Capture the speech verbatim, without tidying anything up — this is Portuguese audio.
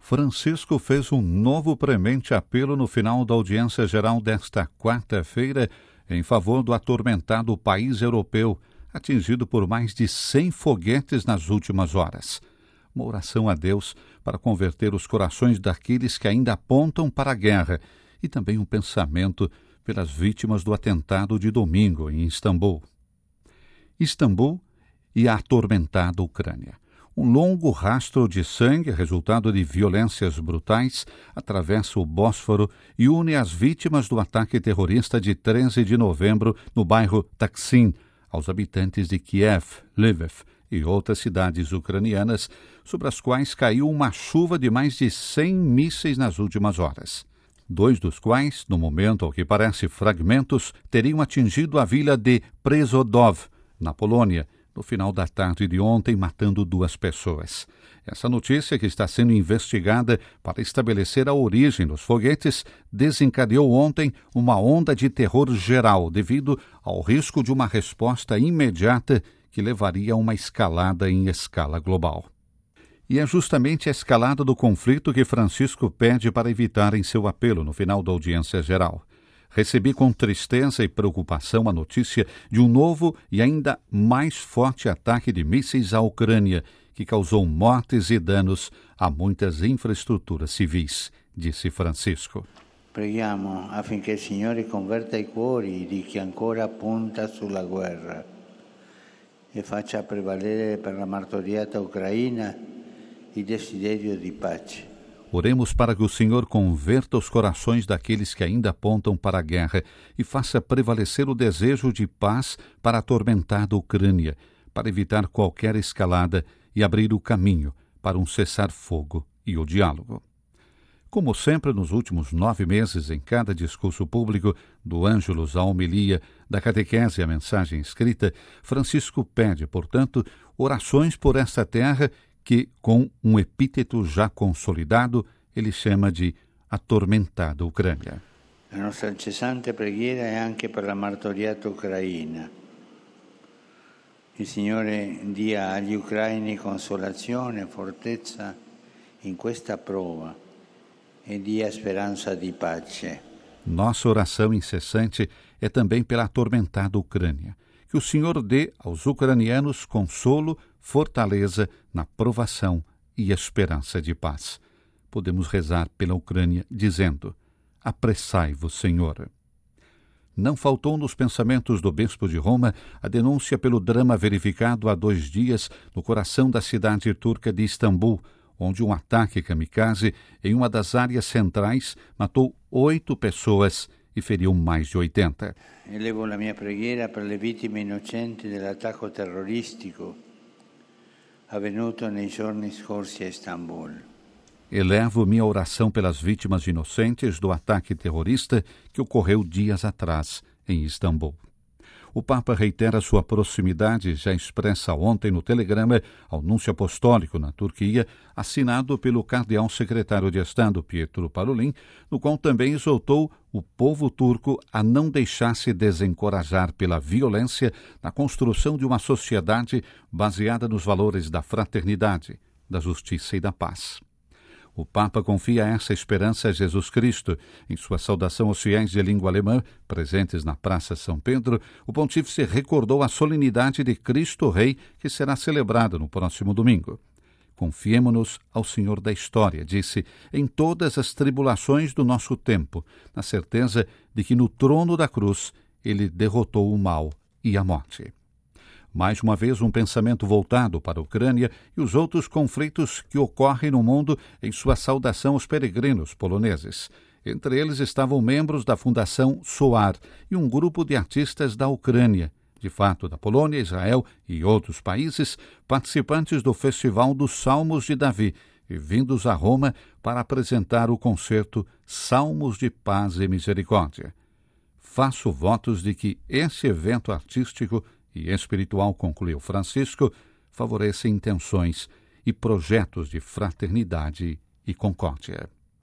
Francisco fez um novo premente apelo no final da audiência geral desta quarta-feira em favor do atormentado país europeu, atingido por mais de cem foguetes nas últimas horas. Uma oração a Deus para converter os corações daqueles que ainda apontam para a guerra e também um pensamento pelas vítimas do atentado de domingo em Istambul. Istambul e a atormentada Ucrânia. Um longo rastro de sangue, resultado de violências brutais, atravessa o Bósforo e une as vítimas do ataque terrorista de treze de novembro no bairro Taksim aos habitantes de Kiev, Lviv e outras cidades ucranianas, sobre as quais caiu uma chuva de mais de cem mísseis nas últimas horas. Dois dos quais, no momento ao que parece fragmentos, teriam atingido a vila de Przodów, na Polônia, no final da tarde de ontem, matando duas pessoas. Essa notícia, que está sendo investigada para estabelecer a origem dos foguetes, desencadeou ontem uma onda de terror geral devido ao risco de uma resposta imediata que levaria a uma escalada em escala global. E é justamente a escalada do conflito que Francisco pede para evitar em seu apelo no final da audiência geral. Recebi com tristeza e preocupação a notícia de um novo e ainda mais forte ataque de mísseis à Ucrânia, que causou mortes e danos a muitas infraestruturas civis, disse Francisco. Preghiamo affinché il Signore converta i cuori di chi ancora punta sulla guerra e faccia prevalere per la martoriata Ucraina il desiderio di pace. Oremos para que o Senhor converta os corações daqueles que ainda apontam para a guerra e faça prevalecer o desejo de paz para a atormentada Ucrânia, para evitar qualquer escalada e abrir o caminho para um cessar-fogo e o diálogo. Como sempre, nos últimos nove meses, em cada discurso público, do Ângelus à homilia, da catequese à mensagem escrita, Francisco pede, portanto, orações por esta terra que, com um epíteto já consolidado, ele chama de atormentada Ucrânia. La nostra incessante preghiera è anche per la martoriata Ucraina. Il Signore dia agli ucraini consolazione e fortezza in questa prova e dia speranza di pace. Nossa oração incessante é também pela atormentada Ucrânia. Que o Senhor dê aos ucranianos consolo, fortaleza na provação e esperança de paz. Podemos rezar pela Ucrânia dizendo: apressai-vos, Senhor. Não faltou nos pensamentos do bispo de Roma a denúncia pelo drama verificado há dois dias no coração da cidade turca de Istambul, onde um ataque kamikaze em uma das áreas centrais matou oito pessoas e feriu mais de oitenta. Elevo la mia preghiera per le vittime innocenti dell'attacco terroristico avvenuto nei giorni scorsi a Istambul. Elevo minha oração pelas vítimas inocentes do ataque terrorista que ocorreu dias atrás em Istambul. O Papa reitera sua proximidade já expressa ontem no telegrama ao Núncio Apostólico na Turquia, assinado pelo cardeal secretário de Estado Pietro Parolin, no qual também exortou o povo turco a não deixar-se desencorajar pela violência na construção de uma sociedade baseada nos valores da fraternidade, da justiça e da paz. O Papa confia essa esperança a Jesus Cristo. Em sua saudação aos fiéis de língua alemã, presentes na Praça São Pedro, o pontífice recordou a solenidade de Cristo Rei, que será celebrada no próximo domingo. Confiemo-nos ao Senhor da história, disse, em todas as tribulações do nosso tempo, na certeza de que no trono da cruz ele derrotou o mal e a morte. Mais uma vez, um pensamento voltado para a Ucrânia e os outros conflitos que ocorrem no mundo em sua saudação aos peregrinos poloneses. Entre eles estavam membros da Fundação Soar e um grupo de artistas da Ucrânia, de fato da Polônia, Israel e outros países, participantes do Festival dos Salmos de Davi e vindos a Roma para apresentar o concerto Salmos de Paz e Misericórdia. Faço votos de que esse evento artístico e espiritual, concluiu Francisco, favoreça intenções e projetos de fraternidade e concórdia.